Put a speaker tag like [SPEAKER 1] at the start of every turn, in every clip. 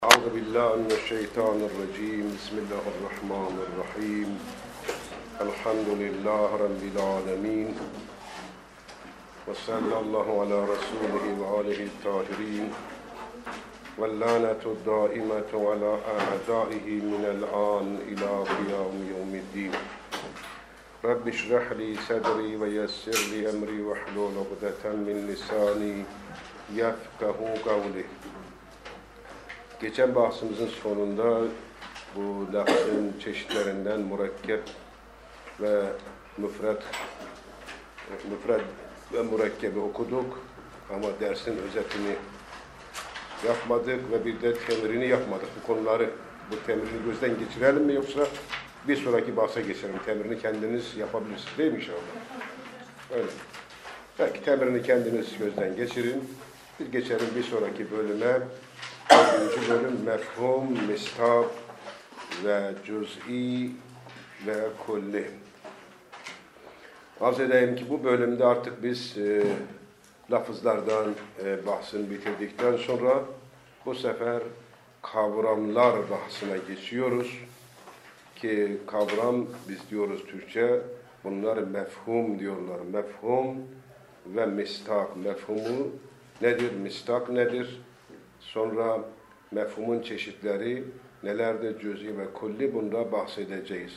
[SPEAKER 1] أعوذ بالله من الشيطان الرجيم بسم الله الرحمن الرحيم الحمد لله رب العالمين وصلى الله على رسوله وآله الطاهرين واللعنة الدائمة على أعدائه من الآن إلى قيام يوم الدين رب اشرح لي صدري ويسر لي أمري واحلل عقدة من لساني يفقه قولي. Geçen bahsimizin sonunda bu lafzın çeşitlerinden mürekkep ve müfred ve mürekkebi okuduk ama dersin özetini yapmadık ve bir de temirini yapmadık. Bu konuları, bu temirini gözden geçirelim mi yoksa bir sonraki bahse geçelim. Temirini kendiniz yapabilirsiniz değil mi inşallah? Öyle. Belki temirini kendiniz gözden geçirin. Biz geçelim bir sonraki bölüme. 4. bölüm mefhum, mistak ve cüz'i ve kulli. Arz edeyim ki bu bölümde artık biz lafızlardan bahsini bitirdikten sonra bu sefer kavramlar bahsine geçiyoruz. Ki kavram biz diyoruz Türkçe, bunlar mefhum diyorlar. Mefhum ve mistak. Mefhumu nedir? Mistak nedir? Sonra mefhumun çeşitleri nelerdir, cüz'i ve kulli, bunda bahsedeceğiz.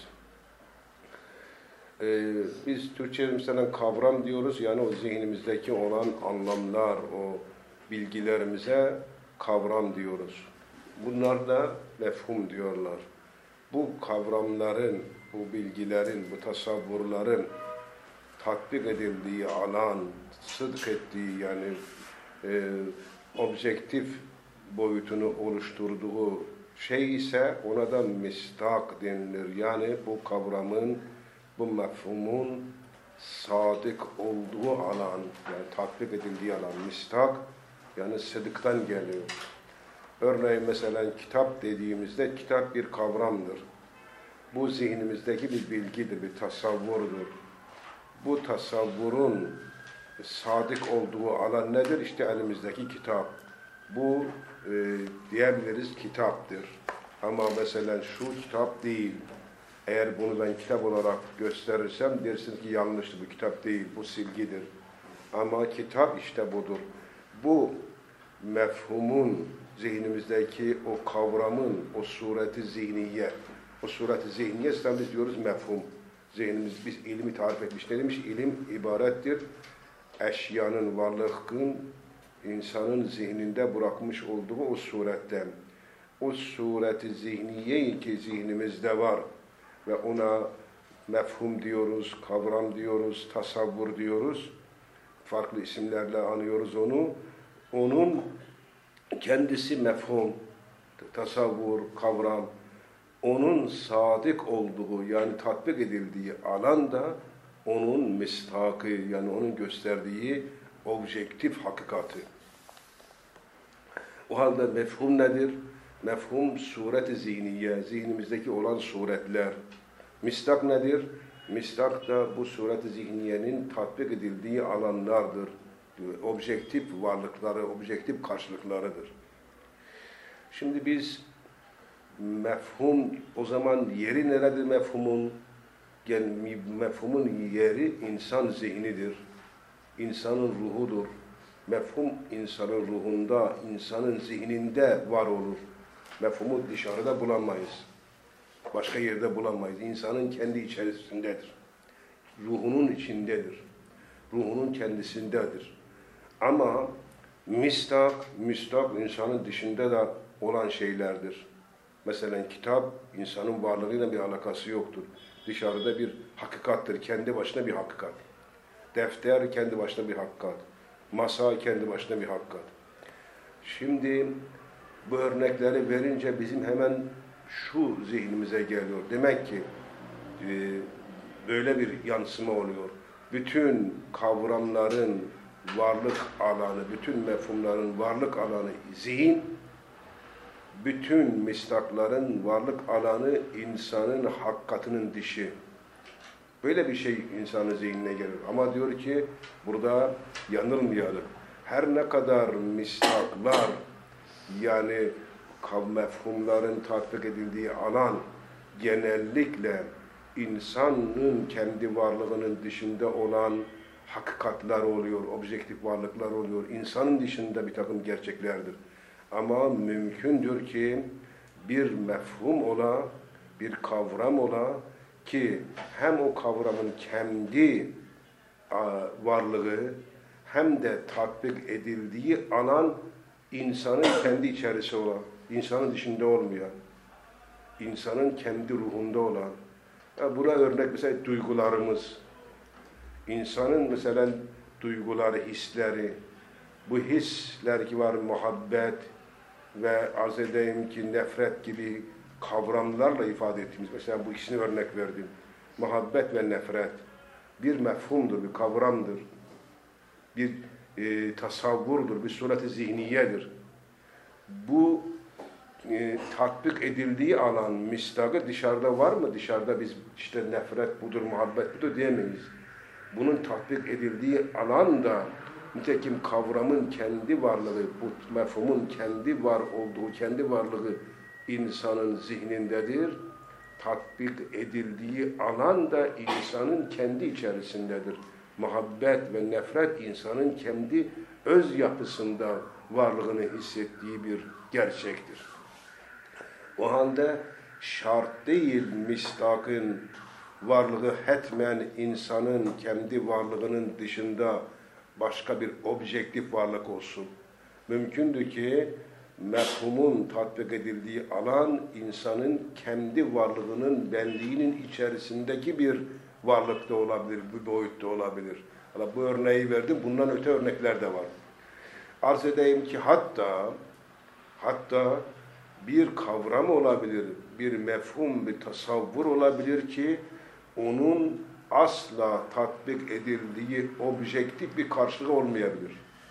[SPEAKER 1] Biz Türkçe'de mesela kavram diyoruz, yani o zihnimizdeki olan anlamlar, o bilgilerimize kavram diyoruz. Bunlar da mefhum diyorlar. Bu kavramların, bu bilgilerin, bu tasavvurların tatbik edildiği alan, sıdk ettiği yani objektif boyutunu oluşturduğu şey ise ona da mistak denilir. Yani bu kavramın, bu mefhumun sadık olduğu alan, yani tatbik edildiği alan mistak, yani sıdıktan geliyor. Örneğin mesela kitap dediğimizde kitap bir kavramdır. Bu zihnimizdeki bir bilgidir, bir tasavvurdur. Bu tasavvurun sadık olduğu alan nedir? İşte elimizdeki kitap. Bu diyebiliriz kitaptır. Ama mesela şu kitap değil. Eğer bunu ben kitap olarak gösterirsem dersiniz ki yanlıştır, bu kitap değil, bu silgidir. Ama kitap işte budur. Bu mefhumun, zihnimizdeki o kavramın, o sureti zihniye, o sureti zihniye biz diyoruz mefhum. Zihnimiz, biz ilmi tarif etmiş. Ne demiş? İlim ibarettir. Eşyanın, varlığın, insanın zihninde bırakmış olduğu o suretten. O sureti zihniye ki zihnimizde var ve ona mefhum diyoruz, kavram diyoruz, tasavvur diyoruz. Farklı isimlerle anıyoruz onu. Onun kendisi mefhum, tasavvur, kavram. Onun sadık olduğu yani tatbik edildiği alanda onun mistakı yani onun gösterdiği objektif hakikati. O halde mefhum nedir? Mefhum suret-i zihniye, zihnimizdeki olan suretler. Mistak nedir? Mistak da bu suret-i zihniyenin tatbik edildiği alanlardır. Objektif varlıkları, objektif karşılıklarıdır. Şimdi biz mefhum, o zaman yeri neredir mefhumun? Yani mefhumun yeri insan zihnidir. İnsanın ruhudur. Mefhum insanın ruhunda, insanın zihninde var olur. Mefhumu dışarıda bulamayız. Başka yerde bulamayız. İnsanın kendi içerisindedir. Ruhunun içindedir. Ruhunun kendisindedir. Ama mistak insanın dışında da olan şeylerdir. Mesela kitap insanın varlığıyla bir alakası yoktur. Dışarıda bir hakikattır. Kendi başına bir hakikat. Defter kendi başına bir hakikat. Masa kendi başına bir hakikat. Şimdi bu örnekleri verince bizim hemen şu zihnimize geliyor. Demek ki böyle bir yansıma oluyor. Bütün kavramların varlık alanı, bütün mefhumların varlık alanı zihin, bütün mistakların varlık alanı insanın hakikatinin dışı. Böyle bir şey insanın zihnine gelir. Ama diyor ki burada yanılmayalım. Her ne kadar mistaklar yani mefhumların tatbik edildiği alan genellikle insanın kendi varlığının dışında olan hakikatler oluyor, objektif varlıklar oluyor. İnsanın dışında bir takım gerçeklerdir. Ama mümkündür ki bir mefhum ola, bir kavram ola ki hem o kavramın kendi varlığı hem de tatbik edildiği alan insanın kendi içerisi olan, insanın dışında olmayan, insanın kendi ruhunda olan. Buna örnek mesela duygularımız. İnsanın mesela duyguları, hisleri, bu hisler ki var muhabbet ve arz edeyim ki nefret gibi kavramlarla ifade ettiğimiz, mesela bu ikisini örnek verdim. Muhabbet ve nefret bir mefhumdur, bir kavramdır, bir tasavvurdur, bir suret-i zihniyedir. Bu tatbik edildiği alan, mistakı dışarıda var mı? Dışarıda biz işte nefret budur, muhabbet budur diyemeyiz. Bunun tatbik edildiği alan da nitekim kavramın kendi varlığı, bu mefhumun kendi var olduğu, kendi varlığı insanın zihnindedir. Tatbik edildiği alan da insanın kendi içerisindedir. Muhabbet ve nefret insanın kendi öz yapısında varlığını hissettiği bir gerçektir. O halde şart değil mistakın varlığı hetmen insanın kendi varlığının dışında başka bir objektif varlık olsun. Mümkündür ki mefhumun tatbik edildiği alan insanın kendi varlığının, benliğinin içerisindeki bir varlıkta olabilir, bir boyutta olabilir. Bu örneği verdim, bundan öte örnekler de var. Arz edeyim ki hatta bir kavram olabilir, bir mefhum, bir tasavvur olabilir ki onun asla tatbik edildiği objektif bir karşılığı olmayabilir.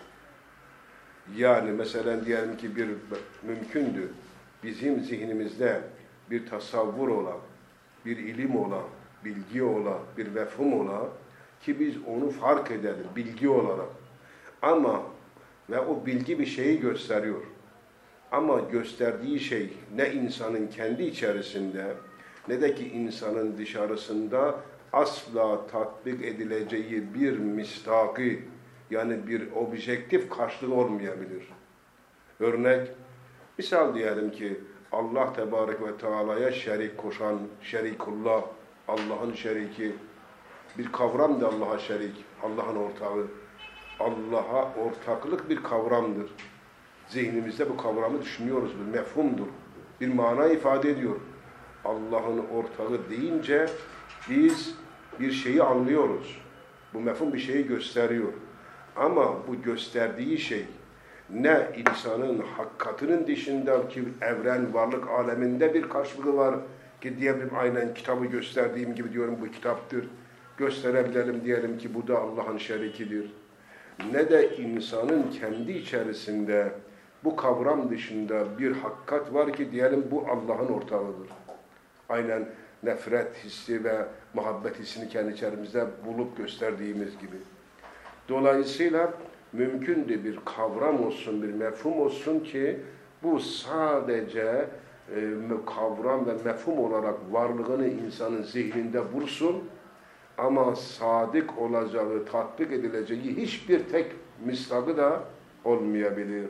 [SPEAKER 1] Yani mesela diyelim ki bir mümkündür bizim zihnimizde bir tasavvur ola, bir ilim ola, bilgi ola, bir mefhum ola ki biz onu fark edelim bilgi olarak. Ama ve o bilgi bir şeyi gösteriyor. Ama gösterdiği şey ne insanın kendi içerisinde ne de ki insanın dışarısında asla tatbik edileceği bir mistakı, yani bir objektif karşılığı olmayabilir. Örnek, misal diyelim ki Allah Tebarek ve Teala'ya şerik koşan, şerikullah, Allah'ın şeriki, bir kavram da Allah'a şerik, Allah'ın ortağı. Allah'a ortaklık bir kavramdır. Zihnimizde bu kavramı düşünüyoruz, bir mefhumdur, bir mana ifade ediyor. Allah'ın ortağı deyince biz bir şeyi anlıyoruz. Bu mefhum bir şeyi gösteriyor. Ama bu gösterdiği şey ne insanın hakikatinin dışındaki evren, varlık aleminde bir karşılığı var ki diyebilirim aynen kitabı gösterdiğim gibi diyorum bu kitaptır. Gösterebilelim diyelim ki bu da Allah'ın şerikidir. Ne de insanın kendi içerisinde bu kavram dışında bir hakikat var ki diyelim bu Allah'ın ortağıdır. Aynen nefret hissi ve muhabbet hissini kendi içerimizde bulup gösterdiğimiz gibi. Dolayısıyla mümkündür bir kavram olsun, bir mefhum olsun ki bu sadece kavram ve mefhum olarak varlığını insanın zihninde bulsun ama sadık olacağı, tatbik edileceği hiçbir tek mistakı da olmayabilir.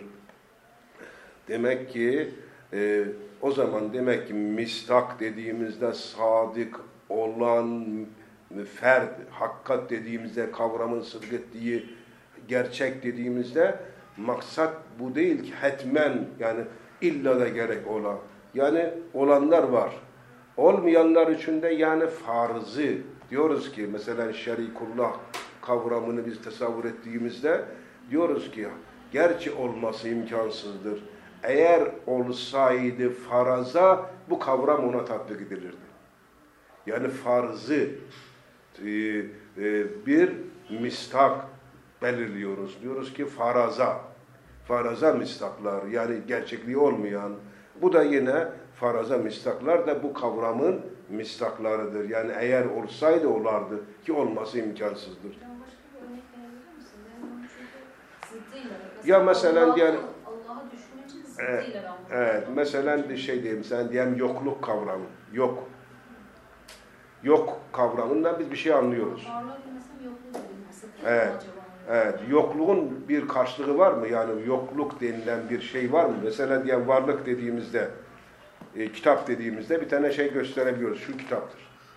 [SPEAKER 1] Demek ki o zaman demek ki mistak dediğimizde sadık olan ferd, hakikat dediğimizde kavramın sıdk ettiği gerçek dediğimizde maksat bu değil ki hetmen yani illa da gerek olan. Yani olanlar var. Olmayanlar için de yani farzı diyoruz ki mesela şerikullah kavramını biz tasavvur ettiğimizde diyoruz ki gerçi olması imkansızdır. Eğer olsaydı faraza bu kavram ona tatbik edilirdi. Yani farzı bir mistak belirliyoruz. Diyoruz ki faraza mistaklar yani gerçekliği olmayan. Bu da yine faraza mistaklar da bu kavramın mistaklarıdır. Yani eğer olsaydı olardı ki olması imkansızdır.
[SPEAKER 2] Ya
[SPEAKER 1] mesela diğer
[SPEAKER 2] Allah'a düşkün için sıddıyla ben bunu.
[SPEAKER 1] Evet, mesela bir şey diyeyim, sen diyelim yokluk kavramı, yok. Yok kavramından biz bir şey anlıyoruz.
[SPEAKER 2] Varlığı bilmesem yokluğu da bilmesem.
[SPEAKER 1] Evet,
[SPEAKER 2] Acaba?
[SPEAKER 1] evet. Yokluğun bir karşılığı var mı? Yani yokluk denilen bir şey var mı? Mesela diyelim varlık dediğimizde, kitap dediğimizde bir tane şey gösterebiliyoruz. Şu kitaptır.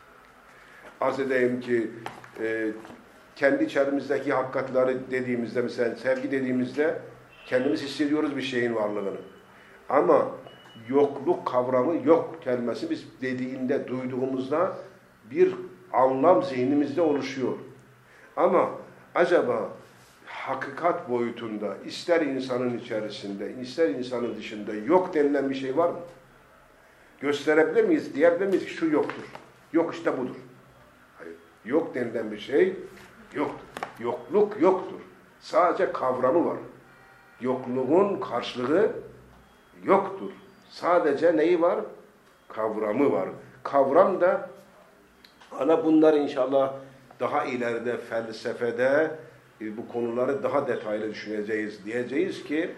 [SPEAKER 1] Arz edeyim ki kendi içerimizdeki hakikatleri dediğimizde, mesela sevgi dediğimizde kendimiz hissediyoruz bir şeyin varlığını. Ama yokluk kavramı, yok kelimesi biz dediğinde, duyduğumuzda bir anlam zihnimizde oluşuyor. Ama acaba hakikat boyutunda, ister insanın içerisinde, ister insanın dışında yok denilen bir şey var mı? Gösterebilir miyiz? Diyebilir miyiz ki şu yoktur? Yok işte budur. Hayır. Yok denilen bir şey yoktur. Yokluk yoktur. Sadece kavramı var. Yokluğun karşılığı yoktur. Sadece neyi var? Kavramı var. Kavram da ana bunlar inşallah daha ileride felsefede bu konuları daha detaylı düşüneceğiz. Diyeceğiz ki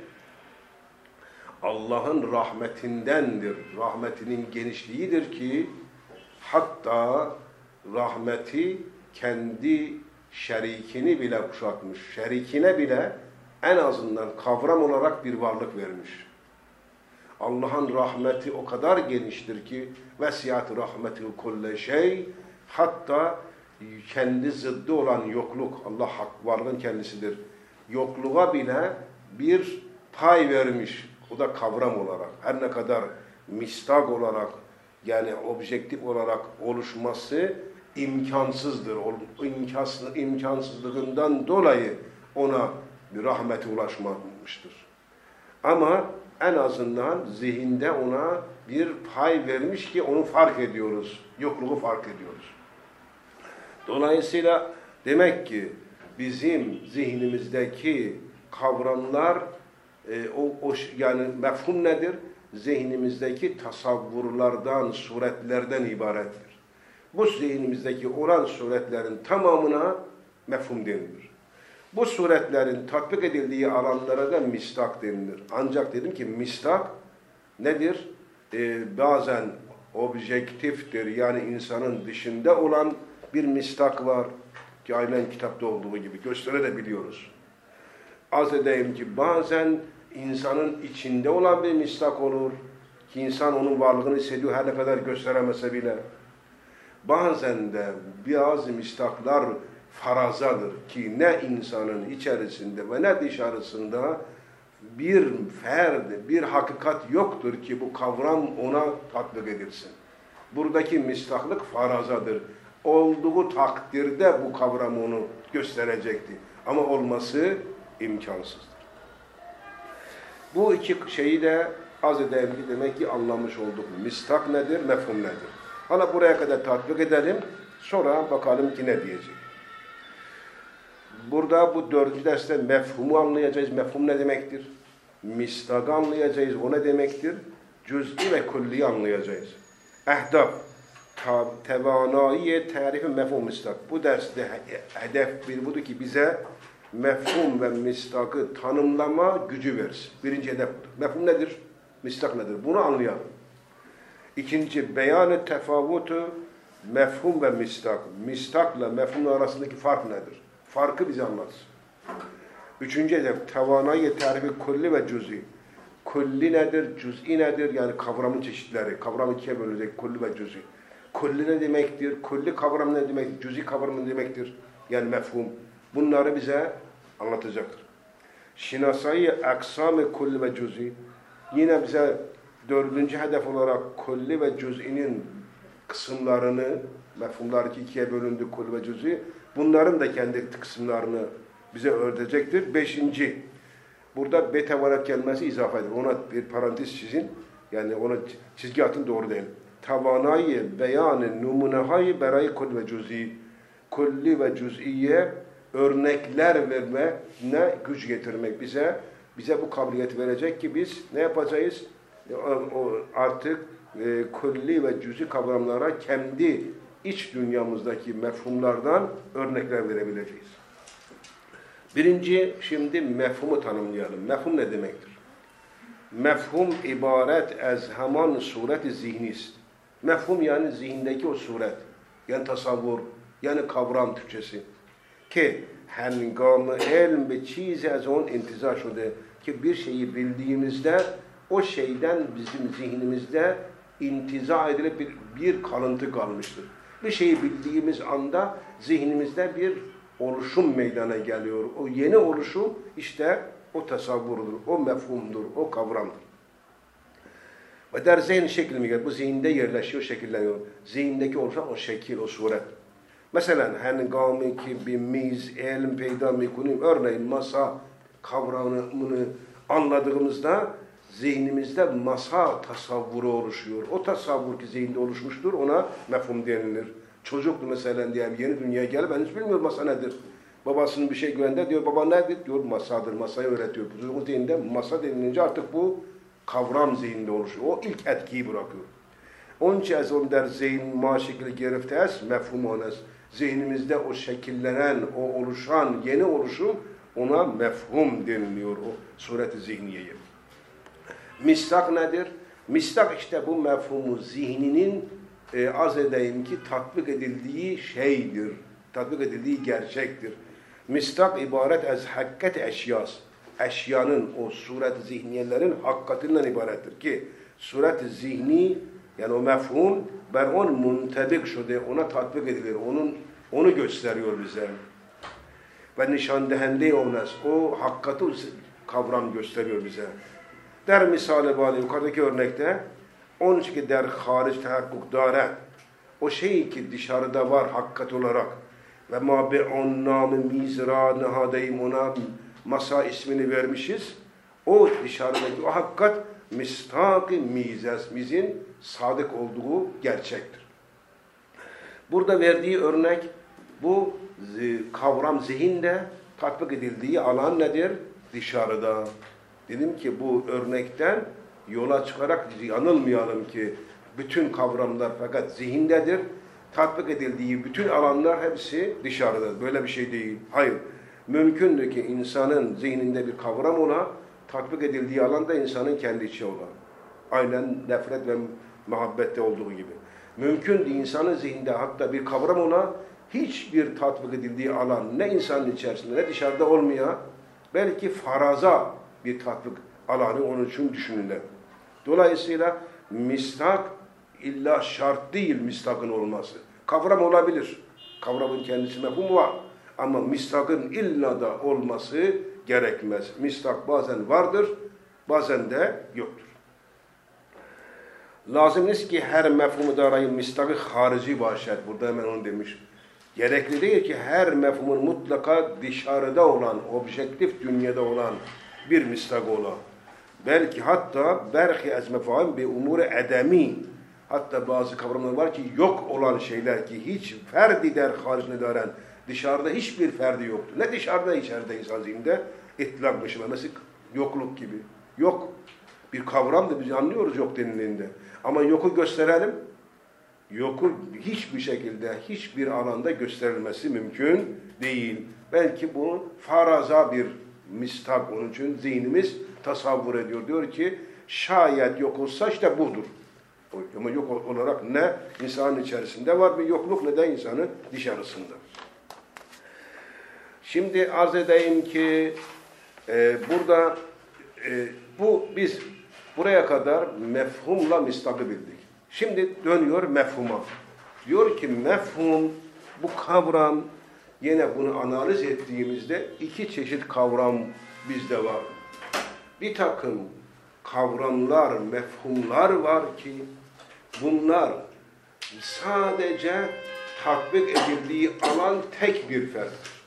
[SPEAKER 1] Allah'ın rahmetindendir. Rahmetinin genişliğidir ki hatta rahmeti kendi şerikini bile kuşatmış. Şerikine bile en azından kavram olarak bir varlık vermiş. Allah'ın rahmeti o kadar geniştir ki vesiyat rahmeti kulle şey, hatta kendi zıddı olan yokluk, Allah hak varlığın kendisidir. Yokluğa bile bir pay vermiş. O da kavram olarak. Her ne kadar mistak olarak, yani objektif olarak oluşması imkansızdır. İmkansızlığından dolayı ona bir rahmete ulaşmamıştır. Ama en azından zihinde ona bir pay vermiş ki onu fark ediyoruz. Yokluğu fark ediyoruz. Dolayısıyla demek ki bizim zihnimizdeki kavramlar yani mefhum nedir? Zihnimizdeki tasavvurlardan, suretlerden ibarettir. Bu zihnimizdeki olan suretlerin tamamına mefhum denilir. Bu suretlerin tatbik edildiği alanlara da mistak denilir. Ancak dedim ki mistak nedir? Bazen objektiftir. Yani insanın dışında olan bir mistak var. Ki aynen kitapta olduğu gibi gösterebiliyoruz. Az edeyim ki bazen insanın içinde olan bir mistak olur. Ki insan onun varlığını hissediyor her ne kadar gösteremese bile. Bazen de bazı mistaklar farazadır ki ne insanın içerisinde ve ne dışarısında bir ferd, bir hakikat yoktur ki bu kavram ona tatbik edilsin. Buradaki mistaklık farazadır. Olduğu takdirde bu kavram onu gösterecekti. Ama olması imkansızdır. Bu iki şeyi de az edeyim ki demek ki anlamış olduk. Mistak nedir, mefhum nedir? Hala buraya kadar tatbik edelim. Sonra bakalım ki ne diyecek. Burada bu 4. derste mefhumu anlayacağız. Mefhum ne demektir? Mistakı anlayacağız. O ne demektir? Cüz'i ve külliyi anlayacağız. Ehdaf, tevanaiye, tarifi, mefhum, mistak. Bu derste hedef bir budur ki bize mefhum ve mistakı tanımlama gücü versin. Birinci hedef budur. Mefhum nedir? Mistak nedir? Bunu anlayalım. İkinci, beyan-ı tefavutu, mefhum ve mistak. Mistakla mefhum arasındaki fark nedir? Farkı bize anlatsın. Üçüncü hedef, tevanayı tarifi kulli ve cüz'i. Kulli nedir, cüz'i nedir? Yani kavramın çeşitleri. Kavram ikiye bölünecek, kulli ve cüz'i. Kulli ne demektir? Kulli kavram ne demektir? Cüz'i kavram ne demektir? Yani mefhum. Bunları bize anlatacaktır. Şinasayı aksam-ı kulli ve cüz'i. Yine bize 4. hedef olarak kulli ve cüz'inin kısımlarını, mefhumlar ki ikiye bölündü, kulli ve cüz'i. Bunların da kendi kısımlarını bize öğretecektir. 5. Burada betevaret kelimesi izafe edilir. Ona bir parantez çizin. Yani ona çizgi atın, doğru değil. Tavanayı beyanı numunehayı berayı kulli ve cüz'i. Kulli ve cüz'iye örnekler verme, ne güç getirmek bize bu kabiliyeti verecek ki biz ne yapacağız? Artık kulli ve cüz'i kavramlara kendi iç dünyamızdaki mefhumlardan örnekler verebileceğiz. Birinci, şimdi mefhumu tanımlayalım. Mefhum ne demektir? mefhum ibaret az heman suret-i zihni ist. Mefhum yani zihindeki o suret. Yani tasavvur, yani kavram Türkçesi. Ki hengam ilm bir çiz az on intizar şude. Ki bir şeyi bildiğimizde o şeyden bizim zihnimizde intiza edilip bir kalıntı kalmıştır. Bir şeyi bildiğimiz anda zihnimizde bir oluşum meydana geliyor. O yeni oluşum işte o tasavvurdur, o mefhumdur, o kavramdır. Ve der zihin şekli mi gelir? Bu zihinde yerleşiyor, şekilleniyor. Zihindeki oluşan o şekil, o suret. Mesela hengami ki bir miz, ilm peyda mekunim, örneğin masa kavramını anladığımızda zihnimizde masa tasavvuru oluşuyor. O tasavvur ki zihinde oluşmuştur, ona mefhum denilir. Çocuktu mesela diyelim, yeni dünyaya gelip ben hiç bilmiyorum masa nedir. Babasının bir şey güvende diyor, baba nedir? Diyor masadır, masayı öğretiyor. Çocuğun zihninde masa denilince artık bu kavram zihninde oluşuyor. O ilk etkiyi bırakıyor. Onun için az on der zihin ma şekli geriftes, mefhum onas. Zihnimizde o şekillenen, o oluşan, yeni oluşum ona mefhum deniliyor o suret-i zihniyeye. Mistak nedir? Mistak işte bu mefhumu zihninin arz edeyim ki tatbik edildiği şeydir. Tatbik edildiği gerçektir. Mistak ibaret az hakkat eşyas. Eşyanın, o suret-i zihniyelerin hakkatinden ibarettir ki suret-i zihni yani o mefhum ben on muntebik şude, ona tatbik edilir. Onu gösteriyor bize. Ve nişandehende onas. O hakikati kavram gösteriyor bize. Der misali bağlı yukarıdaki örnekte onun için ki der hariç tehakkuk dare. O şey ki dışarıda var hakikat olarak ve ma be on namı mizra nehadeyim ona masa ismini vermişiz. O dışarıdaki o hakikat mistak-ı mizin sadık olduğu gerçektir. Burada verdiği örnek bu kavram zihinde tatbik edildiği alan nedir? Dışarıda. Dedim ki bu örnekten yola çıkarak yanılmayalım ki bütün kavramlar fakat zihindedir. Tatbik edildiği bütün alanlar hepsi dışarıda. Böyle bir şey değil. Hayır. Mümkündür ki insanın zihninde bir kavram ola, tatbik edildiği alanda insanın kendi içi ola. Aynen nefret ve muhabbette olduğu gibi. Mümkündür insanın zihninde hatta bir kavram ola, hiçbir tatbik edildiği alan ne insanın içerisinde ne dışarıda olmayan, belki faraza bir tatbik alanı onun için düşünülür. Dolayısıyla mistak illa şart değil mistakın olması. Kavram olabilir. Kavramın kendisi mefhumu var. Ama mistakın illa da olması gerekmez. Mistak bazen vardır, bazen de yoktur. Lazımdır ki her mefhumu darayın mistakı harici başet. Burada hemen onu demiş. Gerekli değil ki her mefhumun mutlaka dışarıda olan, objektif dünyada olan bir mistak ola. Belki hatta berhi az mefahim bi umur edemi. Hatta bazı kavramlar var ki yok olan şeyler ki hiç ferdi der haricinde daren. Dışarıda hiçbir ferdi yoktu. Ne dışarıda içeride insan zihninde itlak mesela yokluk gibi. Yok. Bir kavram da biz anlıyoruz yok denildiğinde. Ama yoku gösterelim. Yoku hiçbir şekilde, hiçbir alanda gösterilmesi mümkün değil. Belki bu faraza bir mistak onun için zihnimiz tasavvur ediyor. Diyor ki şayet yok olsa işte budur. Ama yok olarak ne insanın içerisinde var bir yokluk ne de insanın dışarısında. Şimdi arz edeyim ki burada biz buraya kadar mefhumla mistakı bildik. Şimdi dönüyor mefhuma. Diyor ki mefhum bu kavram yine bunu analiz ettiğimizde iki çeşit kavram bizde var. Bir takım kavramlar, mefhumlar var ki bunlar sadece tatbik edildiği alan tek bir ferttir.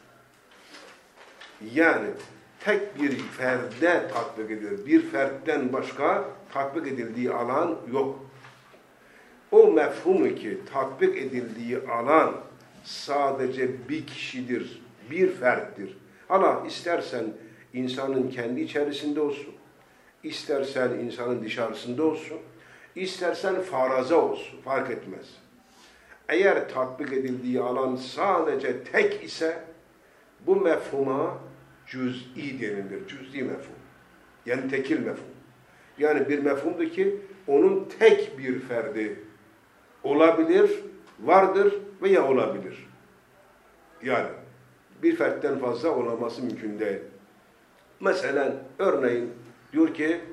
[SPEAKER 1] Yani tek bir ferde tatbik edilir. Bir fertten başka tatbik edildiği alan yok. O mefhumu ki tatbik edildiği alan sadece bir kişidir, bir ferttir. Ama istersen insanın kendi içerisinde olsun, istersen insanın dışarısında olsun, istersen faraza olsun, fark etmez. Eğer tatbik edildiği alan sadece tek ise bu mefhuma cüz'i denilir, cüz'i mefhum. Yani tekil mefhum. Yani bir mefhumdur ki onun tek bir ferdi olabilir, vardır veya olabilir. Yani bir fertten fazla olaması mümkün değil. Mesela örneğin diyor ki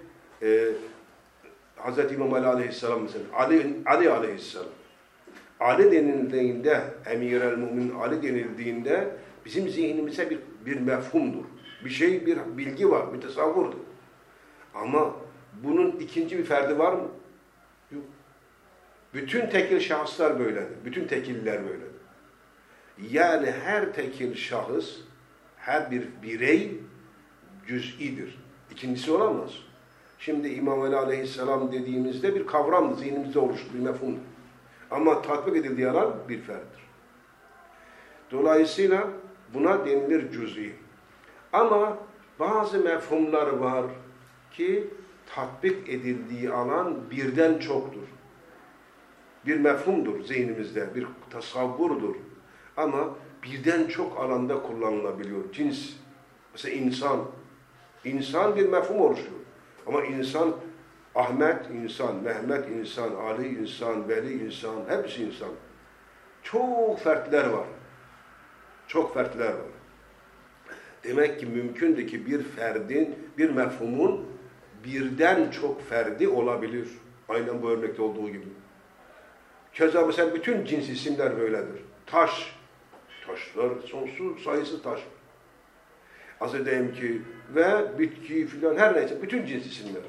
[SPEAKER 1] Hz. İmam Ali Aleyhisselam mesela Ali Aleyhisselam Ali denildiğinde, Emir-el Mümin Ali denildiğinde bizim zihnimize bir mefhumdur. Bir şey, bir bilgi var, bir tasavvurdur. Ama bunun ikinci bir ferdi var mı? Yok. Bütün tekil şahıslar böyledir. Bütün tekiller böyledir. Yani her tekil şahıs, her bir birey cüz'idir. İkincisi olamaz. Şimdi İmam Ali Aleyhisselam dediğimizde bir kavramdır, zihnimizde oluştu, bir mefhumdur. Ama tatbik edildiği alan bir ferttir. Dolayısıyla buna denilir cüz'i. Ama bazı mefhumlar var ki tatbik edildiği alan birden çoktur. Bir mefhumdur zihnimizde, bir tasavvurdur. Ama birden çok alanda kullanılabiliyor. Cins, mesela insan. İnsan bir mefhum oluşuyor. Ama insan, Ahmet insan, Mehmet insan, Ali insan, Veli insan, hepsi insan. Çok fertler var. Çok fertler var. Demek ki mümkündür ki bir ferdin, bir mefhumun birden çok ferdi olabilir. Aynen bu örnekte olduğu gibi. Keza mesela bütün cins isimler böyledir. Taş, taşlar sonsuz sayısız taş. Az edeyim ki ve bitki filan her neyse bütün cins isimler.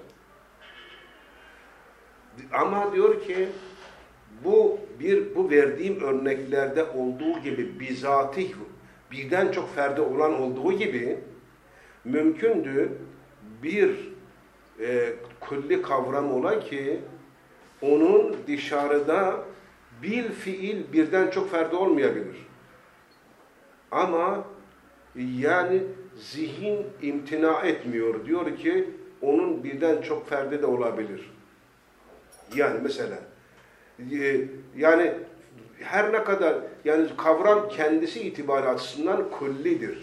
[SPEAKER 1] Ama diyor ki bu verdiğim örneklerde olduğu gibi bizatih birden çok ferdi olan olduğu gibi mümkündür bir külli kavram ola ki onun dışarıda bil fiil birden çok ferdi olmayabilir. Ama yani zihin imtina etmiyor. Diyor ki onun birden çok ferdi de olabilir. Yani mesela yani her ne kadar yani kavram kendisi itibariyle açısından küllidir.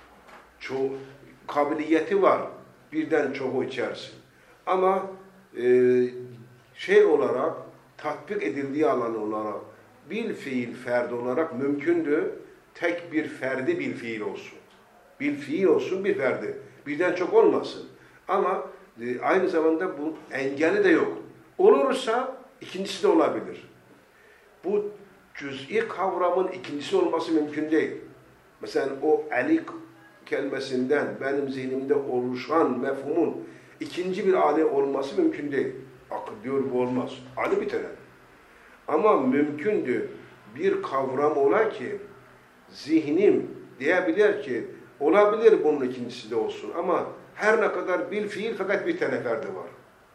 [SPEAKER 1] Kabiliyeti var. Birden çoğu içersin. Ama şey olarak tatbik edildiği alan olarak bil fiil ferdi olarak mümkündür. Tek bir ferdi bil fiil olsun. Bil fiil olsun bir ferdi. Birden çok olmasın. Ama aynı zamanda bu engeli de yok. Olursa ikincisi de olabilir. Bu cüz'i kavramın ikincisi olması mümkün değil. Mesela o Ali kelimesinden benim zihnimde oluşan mefhumun ikinci bir Ali olması mümkün değil. Akıl diyor bu olmaz. Ali bir tane. Ama mümkündür bir kavram ola ki zihnim diyebilir ki olabilir bunun ikincisi de olsun ama her ne kadar bil fiil fakat bir tane ferdi var.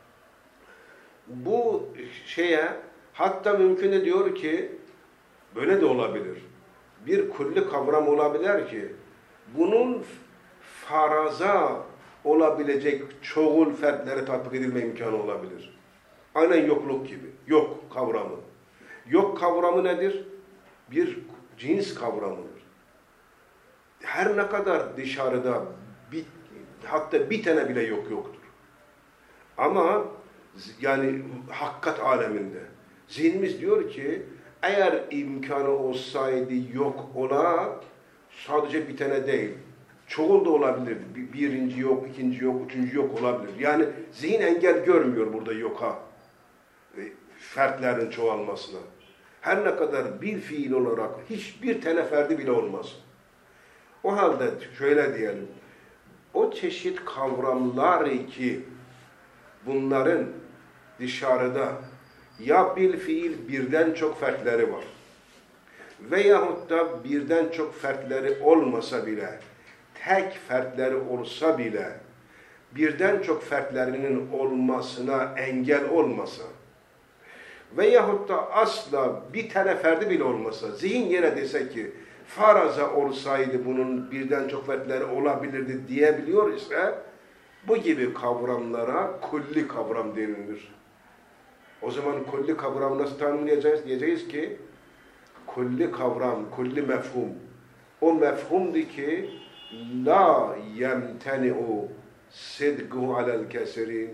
[SPEAKER 1] Bu şeye hatta mümkün de diyor ki böyle de olabilir. Bir külli kavram olabilir ki bunun faraza olabilecek çoğul fertlere tatbik edilme imkanı olabilir. Aynen yokluk gibi. Yok kavramı. Yok kavramı nedir? Bir cins kavramıdır. Her ne kadar dışarıda hatta bir tane bile yok yoktur. Ama yani hakikat aleminde zihnimiz diyor ki eğer imkanı olsaydı yok ola sadece bir tane değil. Çoğul da olabilir. Birinci yok, ikinci yok, üçüncü yok olabilir. Yani zihin engel görmüyor burada yoka. Fertlerin çoğalmasına. Her ne kadar bir fiil olarak hiçbir tane ferdi bile olmaz. O halde şöyle diyelim. O çeşit kavramlar ki bunların dışarıda ya bil fiil birden çok fertleri var. Veyahut da birden çok fertleri olmasa bile tek fertleri olsa bile birden çok fertlerinin olmasına engel olmasa veyahut da asla bir tane ferdi bile olmasa zihin yine dese ki faraza olsaydı bunun birden çok fertleri olabilirdi diyebiliyor ise bu gibi kavramlara külli kavram denilir. O zaman külli kavram nasıl tanımlayacağız? Diyeceğiz ki külli kavram, külli mefhum. O mefhumdu ki la yemteni'u sidgu alel keserin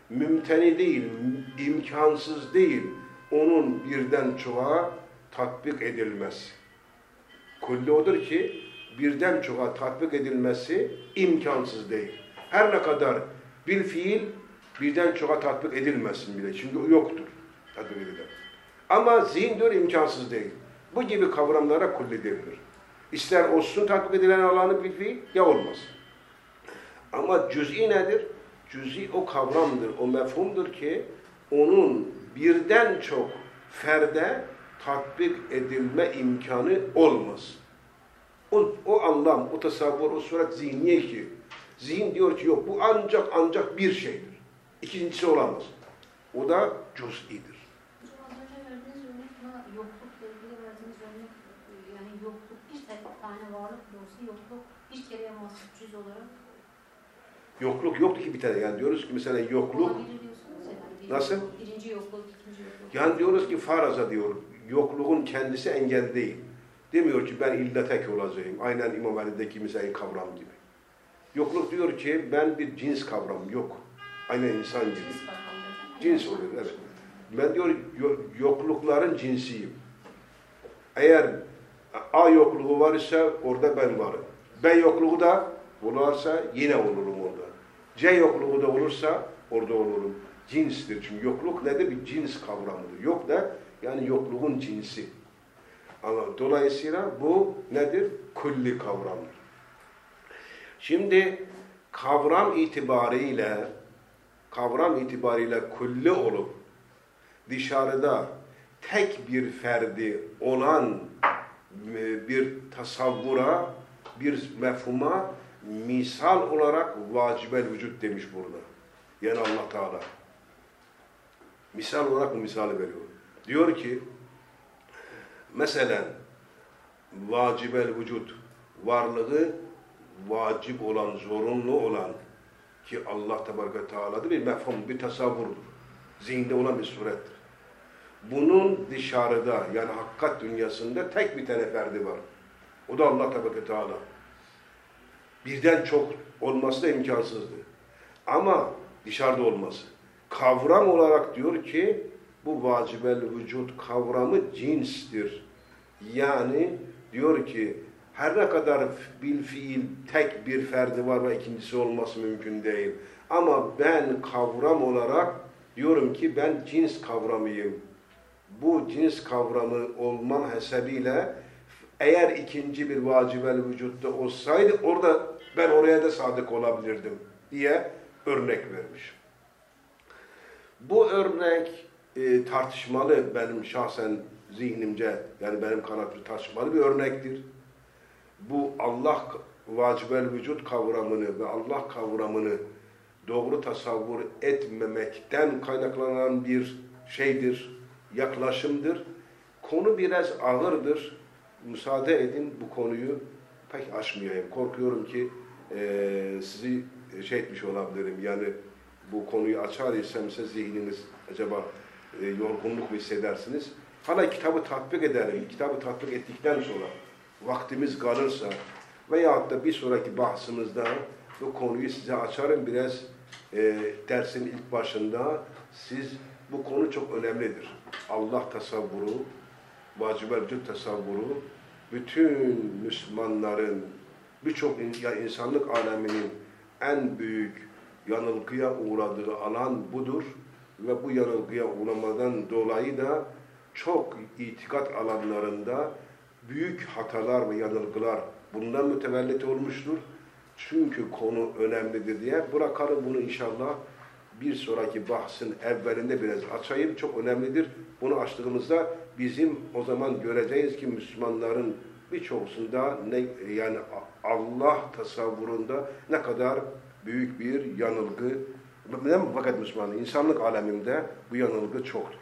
[SPEAKER 1] mümteni değil, imkansız değil, onun birden çoğa tatbik edilmez. Kulli odur ki birden çoğa tatbik edilmesi imkansız değil. Her ne kadar bir fiil birden çoğa tatbik edilmesin bile. Çünkü yoktur tatbik edilen. Ama zihin diyor imkansız değil. Bu gibi kavramlara kulli denilir. İster olsun tatbik edilen alanı bir fiil ya olmaz. Ama cüz'i nedir? Cüz'i o kavramdır, o mefhumdur ki onun birden çok ferde tatbik edilme imkanı olmaz. O anlam, o tasavvur, o suret zihniye ki zihin diyor ki yok bu ancak bir şeydir. İkincisi olamaz. O da cüz'idir.
[SPEAKER 2] Hocam az önce verdiğiniz örnek yoklukla ilgili verdiğiniz örnek yani yokluk bir tane varlık olsa yokluk bir kereye mahsus cüz olarak
[SPEAKER 1] Yokluk yoktu ki bir tane. Yani diyoruz ki mesela yokluk
[SPEAKER 2] olabilir diyorsunuz ya. Yani
[SPEAKER 1] nasıl?
[SPEAKER 2] Birinci yokluk, ikinci yokluk.
[SPEAKER 1] Yani diyoruz ki faraza diyor. Yokluğun kendisi engel değil. Demiyor ki ben illa tek olacağım. Aynen İmam Ali'deki mesela kavram gibi. Yokluk diyor ki ben bir cins kavramım yok. Aynen insan gibi. Cins oluyor evet. Ben diyor yoklukların cinsiyim. Eğer A yokluğu var ise orada ben varım. B yokluğu da olursa yine olurum orada. C yokluğu da olursa orada olurum. Cinstir. Çünkü yokluk nedir? Bir cins kavramıdır. Yok da yani yokluğun cinsi. Ama dolayısıyla bu nedir? Kulli kavramdır. Şimdi kavram itibariyle kulli olup dışarıda tek bir ferdi olan bir tasavvura, bir mefhuma misal olarak vacibel vücut demiş burada. Yani Allah Teala. Misal olarak bu misali veriyor. Diyor ki mesela vacibel vücut varlığı vacip olan, zorunlu olan ki Allah Tebareke Teala'da bir mefhum, bir tasavvurdur. Zihinde olan bir surettir. Bunun dışarıda yani hakikat dünyasında tek bir tane ferdi var. O da Allah Tebareke Teala. Birden çok olması da imkansızdı. Ama dışarıda olması. Kavram olarak diyor ki bu vacibel vücut kavramı cinstir. Yani diyor ki her ne kadar bil fiil tek bir ferdi var ve ikincisi olması mümkün değil. Ama ben kavram olarak diyorum ki ben cins kavramıyım. Bu cins kavramı olmam hasebiyle eğer ikinci bir vacibel vücutta olsaydı orada ben oraya da sadık olabilirdim diye örnek vermiş. Bu örnek tartışmalı benim şahsen zihnimce yani benim kanaatimce tartışmalı bir örnektir. Bu Allah vacibel vücut kavramını ve Allah kavramını doğru tasavvur etmemekten kaynaklanan bir şeydir, yaklaşımdır. Konu biraz ağırdır. Müsaade edin bu konuyu pek açmayayım. Korkuyorum ki sizi etmiş olabilirim. Yani bu konuyu açar isem size zihniniz acaba yorgunluk mu hissedersiniz? Hala kitabı tatbik edelim. Kitabı tatbik ettikten sonra vaktimiz kalırsa veyahut da bir sonraki bahsimizde bu konuyu size açarım. Biraz dersin ilk başında bu konu çok önemlidir. Allah tasavvuru, vacibel vücut tasavvuru bütün Müslümanların birçok insanlık aleminin en büyük yanılgıya uğradığı alan budur. Ve bu yanılgıya uğramadan dolayı da çok itikat alanlarında büyük hatalar ve yanılgılar bundan mütevellit olmuştur. Çünkü konu önemlidir diye bırakalım bunu inşallah bir sonraki bahsin evvelinde biraz açayım. Çok önemlidir. Bunu açtığımızda bizim o zaman göreceğiz ki Müslümanların birçoğusunda yani Allah tasavvurunda ne kadar büyük bir yanılgı. Fakat Müslümanın insanlık aleminde bu yanılgı çoktur.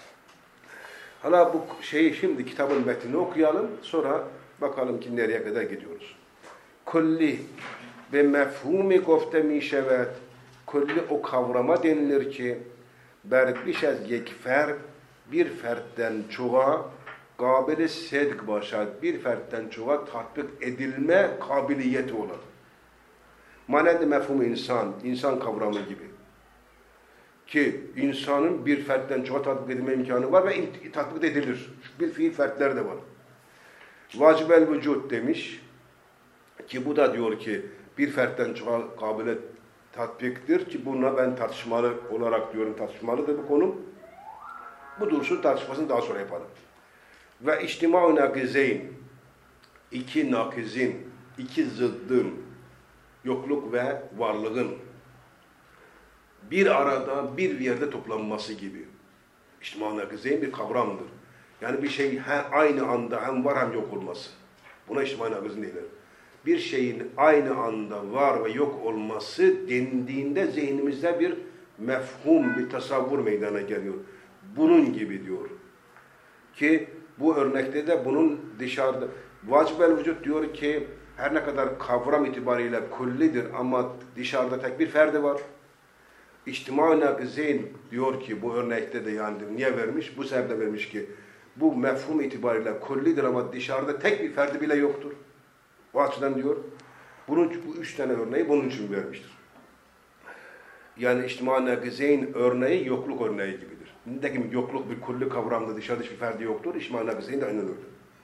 [SPEAKER 1] Hala bu şimdi kitabın metnini okuyalım. Sonra bakalım ki nereye kadar gidiyoruz. Kulli ve mefhumi gofte mişevet. Kulli o kavrama denilir ki berbiş az yekfer bir fertten çoğa kabili sedk başar. Bir fertten çoğa tatbik edilme kabiliyeti olan. Maned mefhum insan kavramı gibi. ki insanın bir fertten çoğa tatbik edilme imkanı var ve tatbik edilir. Bir fiil fertleri de var. Vacibel vücud demiş ki bu da diyor ki bir fertten çoğa kabiliyet tatbiktir ki buna ben tartışmalı olarak diyorum, tartışmalıdır bu konu. Bu dursun tartışmasını daha sonra yapalım. Ve içtima-u nakizeyn, iki nakizin, iki zıddın, yokluk ve varlığın bir arada bir yerde toplanması gibi. İçtima-u nakizeyn bir kavramdır. Yani bir şey aynı anda hem var hem yok olması. Buna içtima-u nakizeyn denir. Bir şeyin aynı anda var ve yok olması dendiğinde zihnimizde bir mefhum, bir tasavvur meydana geliyor. Bunun gibi diyor. Ki bu örnekte de bunun dışarıda. Vacibel vücut diyor ki her ne kadar kavram itibariyle kullidir ama dışarıda tek bir ferdi var. İçtima-u nakizeyn diyor ki bu örnekte de yani niye vermiş? Bu sebeple vermiş ki bu mefhum itibariyle kullidir ama dışarıda tek bir ferdi bile yoktur. O açıdan diyor, bu 3 tane örneği bunun için vermiştir. Yani içtima-u nakizeyn örneği yokluk örneği gibidir. Nitekim yokluk bir kulli kavramda dışarıda hiçbir ferdi yoktur. İçtima-u nakizeyn de aynen öyle.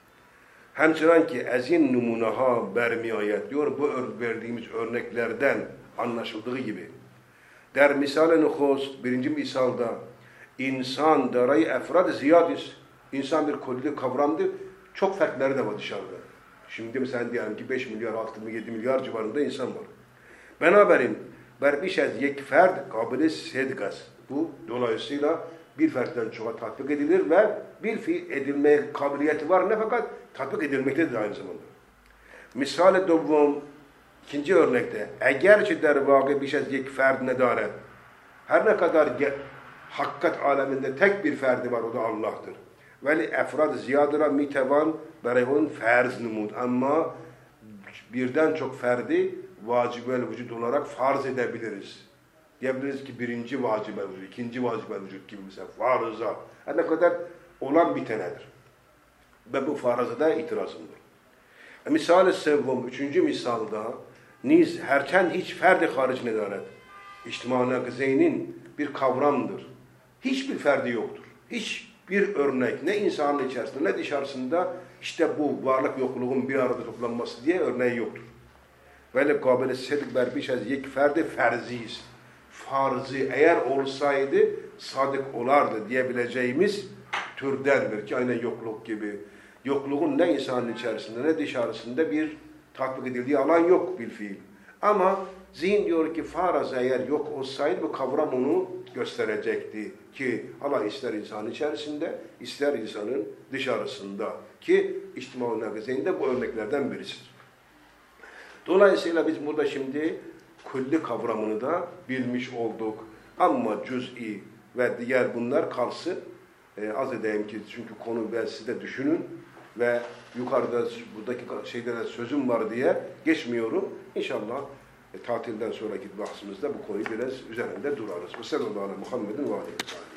[SPEAKER 1] Hemçinin ki ezin numunaha bermiayet diyor, bu verdiğimiz örneklerden anlaşıldığı gibi. Der misalen host, birinci misalda insan darayı efrad ziyadis. İnsan bir kulli kavramdır. Çok fertleri de var dışarıda. Şimdi mesela diyelim ki 5 milyar, 6 milyar, 7 milyar civarında insan var. Beraberin berbişez yek ferd kabile sedgas. Bu dolayısıyla bir fertten çoğa tatbik edilir ve bir fiil edilmeye kabiliyeti var ne fakat tatbik edilmektedir aynı zamanda. Misal-i dovvum ikinci örnekte eğer der vâgı bişez yek ferd nedaret. Her ne kadar hakikat aleminde tek bir ferdi var o da Allah'tır. Veli efrad ziyadıra mitevan berehun ferz numud. Ama birden çok ferdi vacibel vücut olarak farz edebiliriz. Diyebiliriz ki birinci vacibel vücut, ikinci vacibel vücut gibi mesela farıza. Her ne kadar olan bitenedir. Ve bu farıza da itirazımdır. Misal-i sevvum, üçüncü misalda niz herken hiç ferdi hariç nedaret. İçtima-u nakizeynin bir kavramdır. Hiçbir ferdi yoktur. Hiçbir örnek ne insanın içerisinde ne dışarısında işte bu varlık yokluğun bir arada toplanması diye örneği yoktur. Veli kabile sedik berbişez yek ferdi ferziyiz. Farzı eğer olsaydı sadık olardı diyebileceğimiz türdendir ki aynen yokluk gibi. Yokluğun ne insanın içerisinde ne dışarısında bir tatbik edildiği alan yok bil fiil. Ama zihin diyor ki faraz eğer yok olsaydı bu kavram onu gösterecekti ki Allah ister insanın içerisinde ister insanın dışarısında ki içtima-u nakizeyn de bu örneklerden birisidir. Dolayısıyla biz burada şimdi kulli kavramını da bilmiş olduk. Ama cüz'i ve diğer bunlar kalsın. Az edeyim ki çünkü konu ben siz de düşünün ve yukarıda buradaki şeyde de sözüm var diye geçmiyorum. İnşallah tatilden sonraki bahsimizde bu konuyu biraz üzerinde durarız. Ve sallallahu aleyhi ve Muhammedin ve aleyhi ve sellem.